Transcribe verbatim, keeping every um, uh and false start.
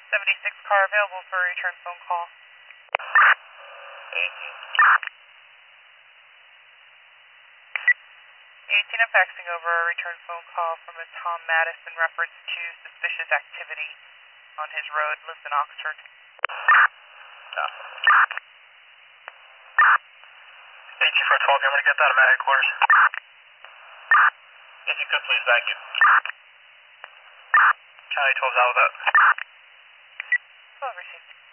seventy-six car available for a return phone call. eighteen. eighteen, I'm faxing over a return phone call from a Tom Mattis in reference to suspicious activity on his road, Lisbon, Oxford. Copy. eighteen four twelve, I'm going to get that. I'm at headquarters. If you could please, thank you. County twelve, out with that. Well received.